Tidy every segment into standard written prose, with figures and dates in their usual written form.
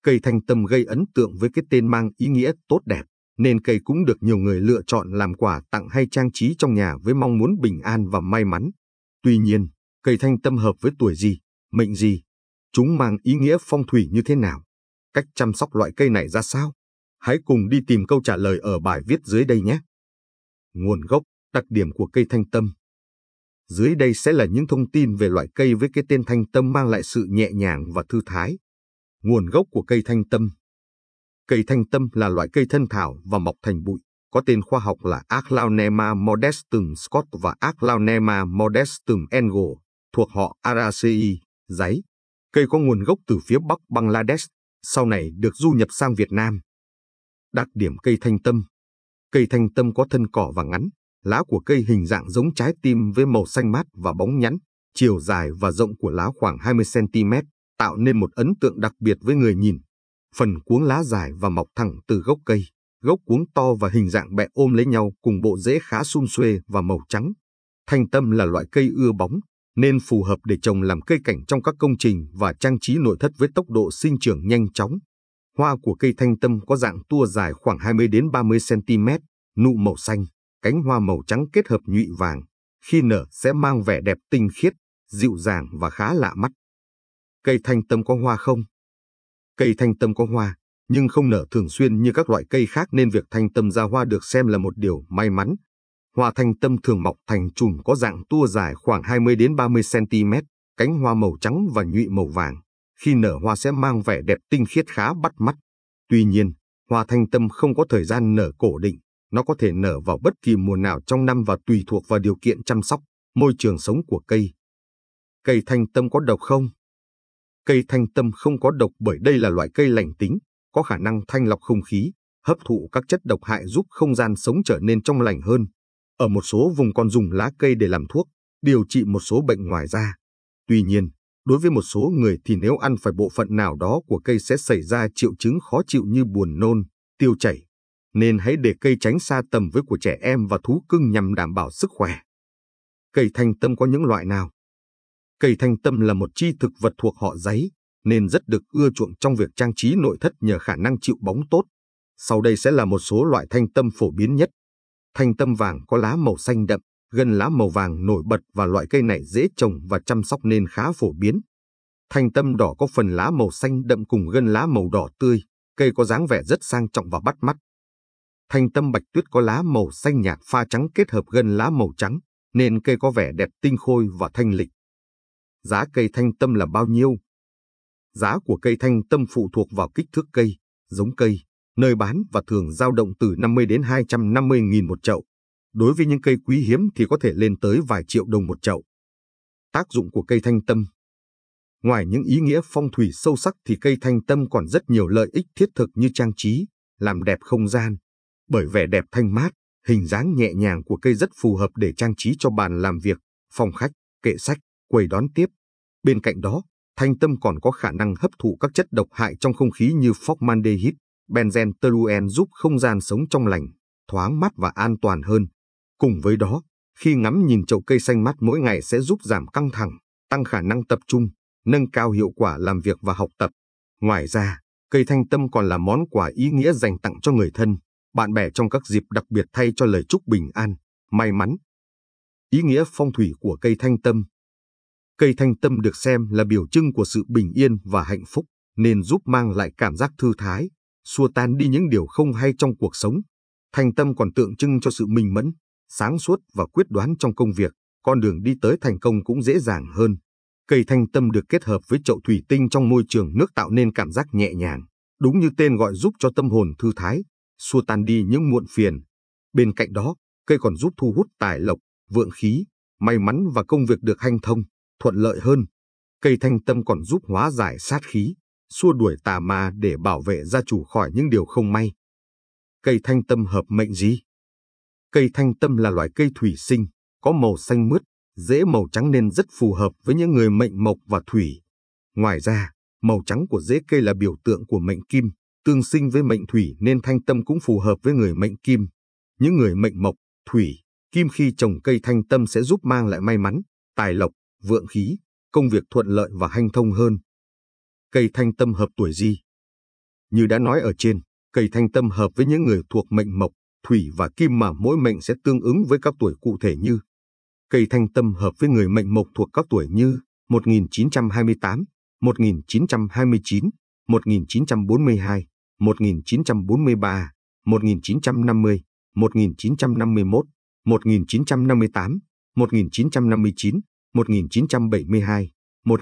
Cây thanh tâm gây ấn tượng với cái tên mang ý nghĩa tốt đẹp, nên cây cũng được nhiều người lựa chọn làm quà tặng hay trang trí trong nhà với mong muốn bình an và may mắn. Tuy nhiên, cây thanh tâm hợp với tuổi gì, mệnh gì? Chúng mang ý nghĩa phong thủy như thế nào? Cách chăm sóc loại cây này ra sao? Hãy cùng đi tìm câu trả lời ở bài viết dưới đây nhé. Nguồn gốc, đặc điểm của cây thanh tâm. Dưới đây sẽ là những thông tin về loại cây với cái tên thanh tâm mang lại sự nhẹ nhàng và thư thái. Nguồn gốc của cây thanh tâm. Cây thanh tâm là loại cây thân thảo và mọc thành bụi, có tên khoa học là Aglaonema modestum Scott và Aglaonema modestum Engel, thuộc họ Araceae, giấy. Cây có nguồn gốc từ phía Bắc Bangladesh, sau này được du nhập sang Việt Nam. Đặc điểm cây thanh tâm. Cây thanh tâm có thân cỏ và ngắn, lá của cây hình dạng giống trái tim với màu xanh mát và bóng nhẵn, chiều dài và rộng của lá khoảng 20 cm, tạo nên một ấn tượng đặc biệt với người nhìn. Phần cuống lá dài và mọc thẳng từ gốc cây, gốc cuống to và hình dạng bẹ ôm lấy nhau cùng bộ rễ khá sum xuê và màu trắng. Thanh tâm là loại cây ưa bóng, nên phù hợp để trồng làm cây cảnh trong các công trình và trang trí nội thất với tốc độ sinh trưởng nhanh chóng. Hoa của cây thanh tâm có dạng tua dài khoảng 20 đến 30 cm, nụ màu xanh, cánh hoa màu trắng kết hợp nhụy vàng. Khi nở sẽ mang vẻ đẹp tinh khiết, dịu dàng và khá lạ mắt. Cây thanh tâm có hoa không? Cây thanh tâm có hoa, nhưng không nở thường xuyên như các loại cây khác nên việc thanh tâm ra hoa được xem là một điều may mắn. Hoa thanh tâm thường mọc thành chùm có dạng tua dài khoảng 20 đến 30 cm, cánh hoa màu trắng và nhụy màu vàng. Khi nở hoa sẽ mang vẻ đẹp tinh khiết khá bắt mắt. Tuy nhiên, hoa thanh tâm không có thời gian nở cố định, nó có thể nở vào bất kỳ mùa nào trong năm và tùy thuộc vào điều kiện chăm sóc, môi trường sống của cây. Cây thanh tâm có độc không? Cây thanh tâm không có độc bởi đây là loại cây lành tính, có khả năng thanh lọc không khí, hấp thụ các chất độc hại giúp không gian sống trở nên trong lành hơn. Ở một số vùng còn dùng lá cây để làm thuốc, điều trị một số bệnh ngoài da. Tuy nhiên, đối với một số người thì nếu ăn phải bộ phận nào đó của cây sẽ xảy ra triệu chứng khó chịu như buồn nôn, tiêu chảy. Nên hãy để cây tránh xa tầm với của trẻ em và thú cưng nhằm đảm bảo sức khỏe. Cây thanh tâm có những loại nào? Cây thanh tâm là một chi thực vật thuộc họ giấy, nên rất được ưa chuộng trong việc trang trí nội thất nhờ khả năng chịu bóng tốt. Sau đây sẽ là một số loại thanh tâm phổ biến nhất. Thanh tâm vàng có lá màu xanh đậm, gân lá màu vàng nổi bật và loại cây này dễ trồng và chăm sóc nên khá phổ biến. Thanh tâm đỏ có phần lá màu xanh đậm cùng gân lá màu đỏ tươi, cây có dáng vẻ rất sang trọng và bắt mắt. Thanh tâm bạch tuyết có lá màu xanh nhạt pha trắng kết hợp gân lá màu trắng, nên cây có vẻ đẹp tinh khôi và thanh lịch. Giá cây thanh tâm là bao nhiêu? Giá của cây thanh tâm phụ thuộc vào kích thước cây, giống cây, nơi bán và thường dao động từ 50 đến 250.000 một chậu. Đối với những cây quý hiếm thì có thể lên tới vài triệu đồng một chậu. Tác dụng của cây thanh tâm. Ngoài những ý nghĩa phong thủy sâu sắc thì cây thanh tâm còn rất nhiều lợi ích thiết thực như trang trí, làm đẹp không gian. Bởi vẻ đẹp thanh mát, hình dáng nhẹ nhàng của cây rất phù hợp để trang trí cho bàn làm việc, phòng khách, kệ sách, quầy đón tiếp. Bên cạnh đó, thanh tâm còn có khả năng hấp thụ các chất độc hại trong không khí như formaldehyde, benzen, toluen giúp không gian sống trong lành, thoáng mát và an toàn hơn. Cùng với đó, khi ngắm nhìn chậu cây xanh mát mỗi ngày sẽ giúp giảm căng thẳng, tăng khả năng tập trung, nâng cao hiệu quả làm việc và học tập. Ngoài ra, cây thanh tâm còn là món quà ý nghĩa dành tặng cho người thân, bạn bè trong các dịp đặc biệt thay cho lời chúc bình an, may mắn. Ý nghĩa phong thủy của cây thanh tâm. Cây thanh tâm được xem là biểu trưng của sự bình yên và hạnh phúc, nên giúp mang lại cảm giác thư thái, xua tan đi những điều không hay trong cuộc sống. Thanh tâm còn tượng trưng cho sự minh mẫn, sáng suốt và quyết đoán trong công việc, con đường đi tới thành công cũng dễ dàng hơn. Cây thanh tâm được kết hợp với chậu thủy tinh trong môi trường nước tạo nên cảm giác nhẹ nhàng, đúng như tên gọi giúp cho tâm hồn thư thái, xua tan đi những muộn phiền. Bên cạnh đó, cây còn giúp thu hút tài lộc, vượng khí, may mắn và công việc được hanh thông, thuận lợi hơn. Cây thanh tâm còn giúp hóa giải sát khí, xua đuổi tà ma để bảo vệ gia chủ khỏi những điều không may. Cây thanh tâm hợp mệnh gì? Cây thanh tâm là loại cây thủy sinh, có màu xanh mướt, rễ màu trắng nên rất phù hợp với những người mệnh mộc và thủy. Ngoài ra, màu trắng của rễ cây là biểu tượng của mệnh kim, tương sinh với mệnh thủy nên thanh tâm cũng phù hợp với người mệnh kim. Những người mệnh mộc, thủy, kim khi trồng cây thanh tâm sẽ giúp mang lại may mắn, tài lộc, vượng khí, công việc thuận lợi và hanh thông hơn. Cây thanh tâm hợp tuổi gì? Như đã nói ở trên, cây thanh tâm hợp với những người thuộc mệnh mộc, thủy và kim mà mỗi mệnh sẽ tương ứng với các tuổi cụ thể như: cây thanh tâm hợp với người mệnh mộc thuộc các tuổi như 1928, 1929, 1942, 1943, 1950, 1951, 1958, 1959, 1972,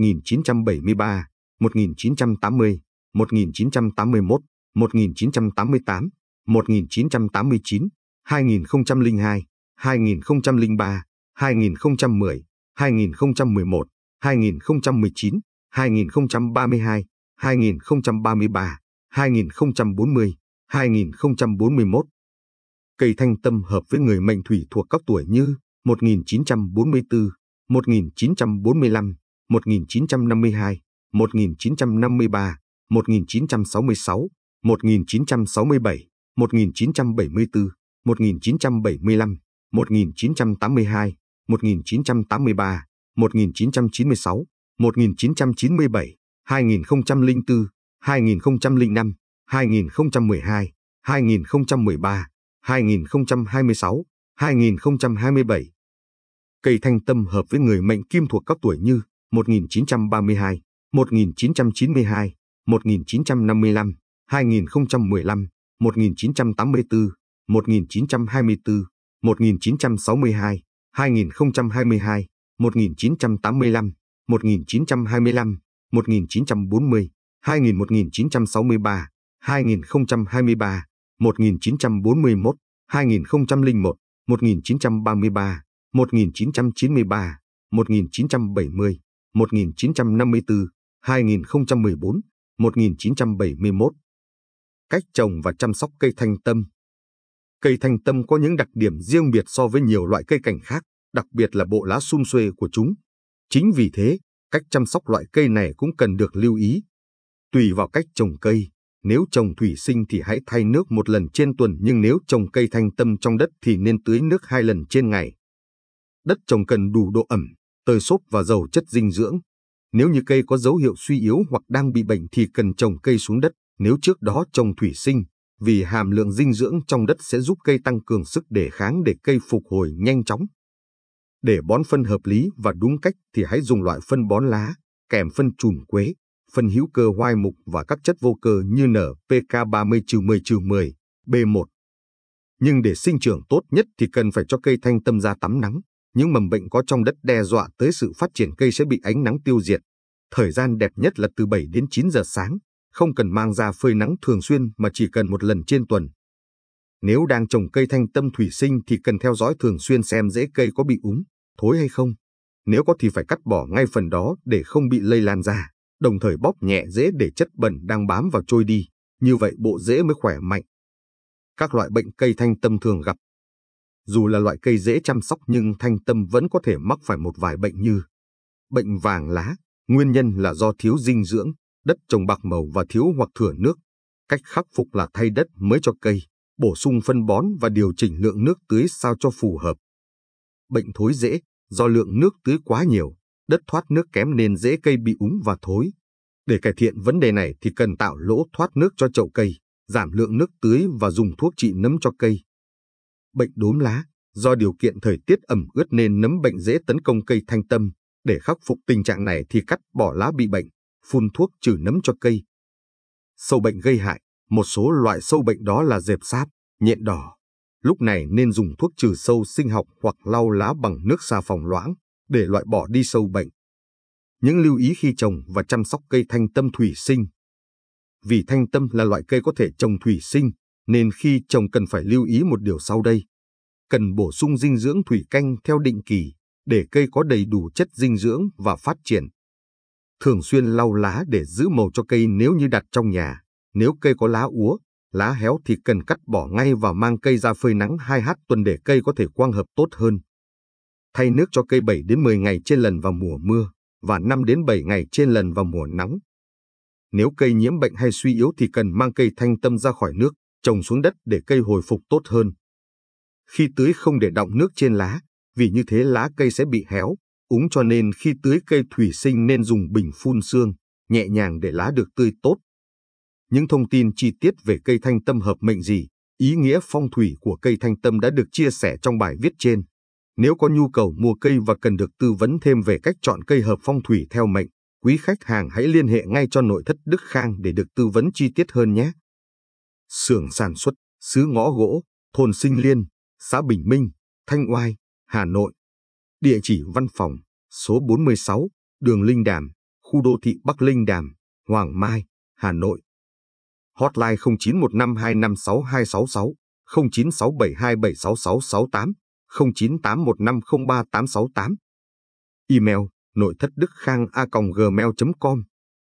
1973, 1980, 1981, 1988, 1989, 2002, 2003, 2010, 2011, 2019, 2032, 2033, 2040, 2041. Cây thanh tâm hợp với người mệnh thủy thuộc các tuổi như 1944, 1945, 1952, 1953, 1966, 1967, 1974, 1975, 1982, 1983, 1996, 1997, 2004, 2005, 2012, 2013, 2026, 2027. Cây thanh tâm hợp với người mệnh kim thuộc các tuổi như 1932, 1992, 1955, 2015, 1984, 1924, 1962, 2022, 1985, 1925, 1940, 1963, 2023, 1941, 2001, 1933, 1993, 1970, 1954, 2014, 1971. Cách trồng và chăm sóc cây thanh tâm. Cây thanh tâm có những đặc điểm riêng biệt so với nhiều loại cây cảnh khác, đặc biệt là bộ lá sum xuê của chúng. Chính vì thế, cách chăm sóc loại cây này cũng cần được lưu ý. Tùy vào cách trồng cây, nếu trồng thủy sinh thì hãy thay nước một lần trên tuần, nhưng nếu trồng cây thanh tâm trong đất thì nên tưới nước 2 lần trên ngày. Đất trồng cần đủ độ ẩm, tơi xốp và giàu chất dinh dưỡng. Nếu như cây có dấu hiệu suy yếu hoặc đang bị bệnh thì cần trồng cây xuống đất. Nếu trước đó trồng thủy sinh, vì hàm lượng dinh dưỡng trong đất sẽ giúp cây tăng cường sức đề kháng để cây phục hồi nhanh chóng. Để bón phân hợp lý và đúng cách thì hãy dùng loại phân bón lá, kèm phân trùn quế, phân hữu cơ hoai mục và các chất vô cơ như NPK 30-10-10, B1. Nhưng để sinh trưởng tốt nhất thì cần phải cho cây thanh tâm ra tắm nắng. Những mầm bệnh có trong đất đe dọa tới sự phát triển cây sẽ bị ánh nắng tiêu diệt. Thời gian đẹp nhất là từ 7 đến 9 giờ sáng, không cần mang ra phơi nắng thường xuyên mà chỉ cần một lần trên tuần. Nếu đang trồng cây thanh tâm thủy sinh thì cần theo dõi thường xuyên xem rễ cây có bị úng, thối hay không. Nếu có thì phải cắt bỏ ngay phần đó để không bị lây lan ra, đồng thời bóp nhẹ rễ để chất bẩn đang bám vào trôi đi, như vậy bộ rễ mới khỏe mạnh. Các loại bệnh cây thanh tâm thường gặp. Dù là loại cây dễ chăm sóc nhưng thanh tâm vẫn có thể mắc phải một vài bệnh như bệnh vàng lá, nguyên nhân là do thiếu dinh dưỡng, đất trồng bạc màu và thiếu hoặc thừa nước. Cách khắc phục là thay đất mới cho cây, bổ sung phân bón và điều chỉnh lượng nước tưới sao cho phù hợp. Bệnh thối rễ, do lượng nước tưới quá nhiều, đất thoát nước kém nên rễ cây bị úng và thối. Để cải thiện vấn đề này thì cần tạo lỗ thoát nước cho chậu cây, giảm lượng nước tưới và dùng thuốc trị nấm cho cây. Bệnh đốm lá, do điều kiện thời tiết ẩm ướt nên nấm bệnh dễ tấn công cây thanh tâm. Để khắc phục tình trạng này thì cắt bỏ lá bị bệnh, phun thuốc trừ nấm cho cây. Sâu bệnh gây hại, một số loại sâu bệnh đó là dẹp sáp, nhện đỏ. Lúc này nên dùng thuốc trừ sâu sinh học hoặc lau lá bằng nước xà phòng loãng để loại bỏ đi sâu bệnh. Những lưu ý khi trồng và chăm sóc cây thanh tâm thủy sinh. Vì thanh tâm là loại cây có thể trồng thủy sinh, nên khi trồng cần phải lưu ý một điều sau đây. Cần bổ sung dinh dưỡng thủy canh theo định kỳ, để cây có đầy đủ chất dinh dưỡng và phát triển. Thường xuyên lau lá để giữ màu cho cây nếu như đặt trong nhà. Nếu cây có lá úa, lá héo thì cần cắt bỏ ngay và mang cây ra phơi nắng 2h tuần để cây có thể quang hợp tốt hơn. Thay nước cho cây 7 đến 10 ngày trên lần vào mùa mưa và 5 đến 7 ngày trên lần vào mùa nắng. Nếu cây nhiễm bệnh hay suy yếu thì cần mang cây thanh tâm ra khỏi nước, trồng xuống đất để cây hồi phục tốt hơn. Khi tưới không để đọng nước trên lá, vì như thế lá cây sẽ bị héo, úng, cho nên khi tưới cây thủy sinh nên dùng bình phun sương, nhẹ nhàng để lá được tươi tốt. Những thông tin chi tiết về cây thanh tâm hợp mệnh gì, ý nghĩa phong thủy của cây thanh tâm đã được chia sẻ trong bài viết trên. Nếu có nhu cầu mua cây và cần được tư vấn thêm về cách chọn cây hợp phong thủy theo mệnh, quý khách hàng hãy liên hệ ngay cho nội thất Đức Khang để được tư vấn chi tiết hơn nhé. Xưởng sản xuất, xứ ngõ gỗ, thôn Sinh Liên, xã Bình Minh, Thanh Oai, Hà Nội. Địa chỉ văn phòng, số 46, đường Linh Đàm, khu đô thị Bắc Linh Đàm, Hoàng Mai, Hà Nội. Hotline 0915256266, 0967276668, 0981503868. Email: noithatdứkkhang@gmail.com